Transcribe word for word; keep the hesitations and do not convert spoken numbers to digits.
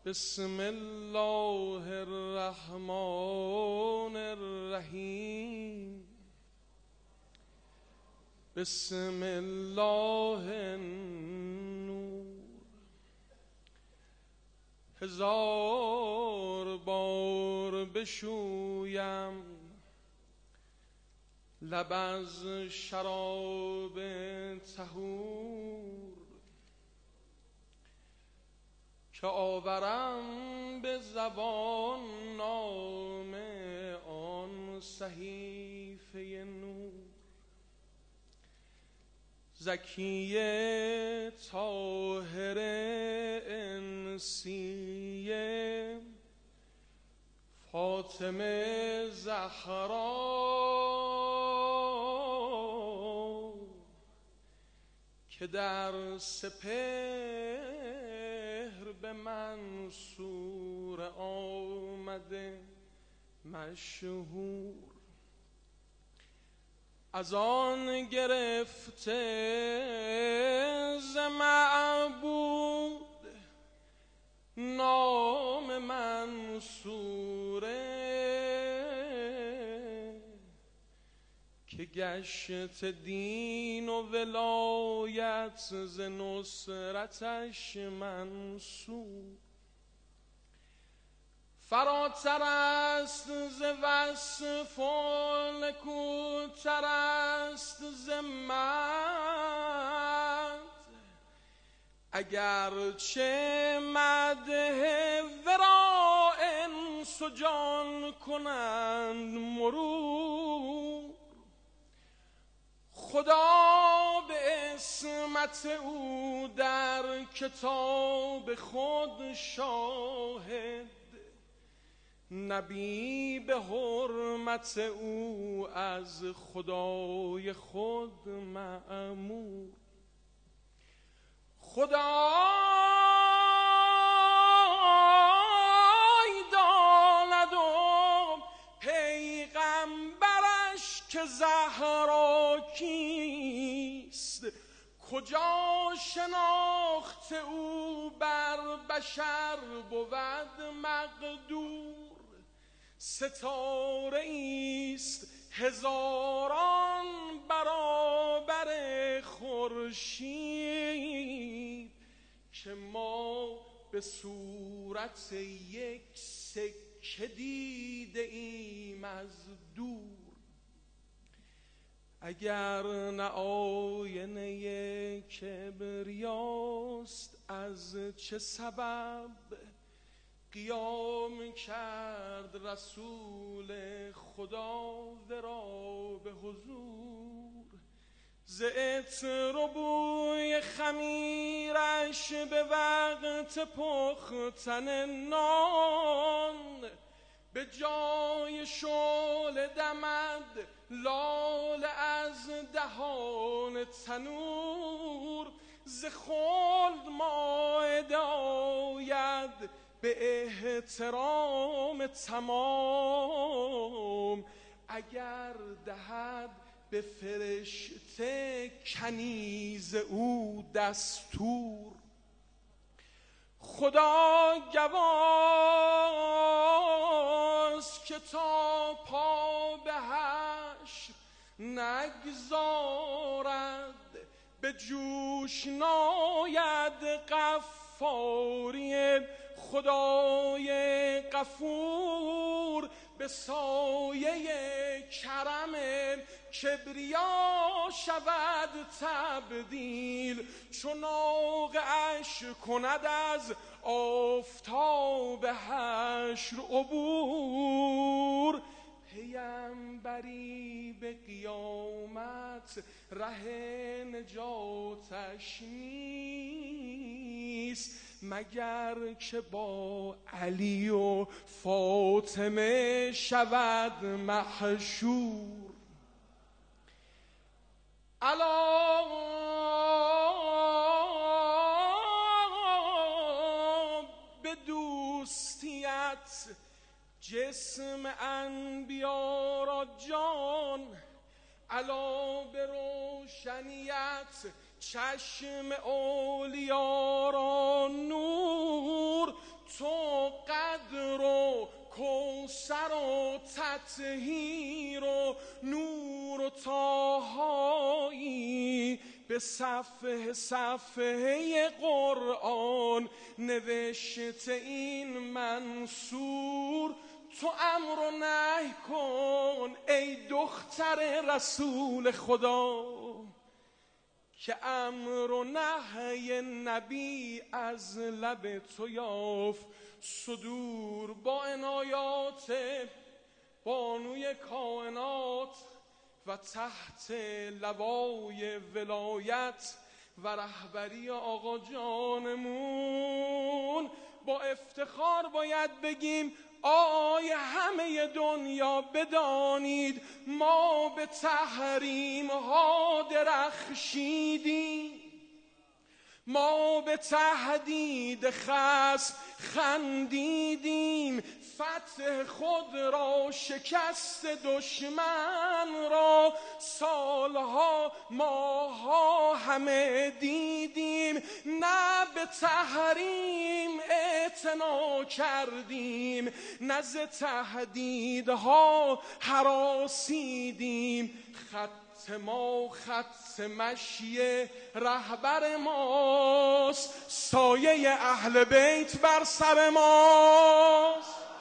بسم الله الرحمن الرحیم. بسم الله النور. هزار بار بشویم لب از شراب طهور، که آورم به زبان نام آن صحیفه نور. زکیه طاهر انسیه فاطمه زهرا، که در سپهر به منصور آمده مشهور. از آن گرفته ز معبود نام منصوره، که گشت دین و ولایت ز نصرتش منصور. فراتر است ز وصف و نکوتر است ز مدح، اگرچه مدح ورا انس و جان کنند مرور. خدا به عصمت او در کتاب خود شاهد، نبی به حرمت او از خدای خود مأمور. خدای داند و پیغمبرش که زهرا کیست، کجا شناخت او بر بشر بود مقدور. ستاره ایست هزاران برابر خورشید، که ما به صورت یک سکه دیده ایم از دور. اگر نه آینه کبریاست، از چه سبب قیام کرد رسول خدا ورا به حضور. ز عطر و بوی خمیرش به وقت پختن نان، به جای شعله دمد لاله از دهان تنور. ز خلد مائده آید به احترام تمام، اگر دهد به فرشته کنیز او دستور. خدا گواست که تا پا به حشر نگذارد، به جوش ناید غفاری خدای غفور. به سایه کرم کبریا شود تبدیل، چون ناقه‌اش کند از آفتاب حشر عبور. پیمبری به قیامت ره نجاتش نیست، مگر که با علی و فاطمه شود محشور. الا به دوستیت جسم انبیا را جان، الا به روشنیت چشم اولیا را نور. تو تطهیر و نور و طاهایی به صفحه صفحه قرآن نوشته این منصور. تو امر و نهی کن ای دختر رسول خدا، که امر و نهی نبی از لب تو یافت صدور. با عنایات بانوی کائنات و تحت لوای ولایت و رهبری آقا جانمون با افتخار باید بگیم آی همه دنیا بدانید ما به تحریم ها درخشیدیم، ما به تهدید خصم خندیدیم، فتح خود را شکست دشمن را سالها ماها همه دیدیم. نه به تحریم اعتنا کردیم، نه ز تهدیدها هراسیدیم. خط ما خط مشی رهبر ماست، سایه اهل بیت بر سر ماست.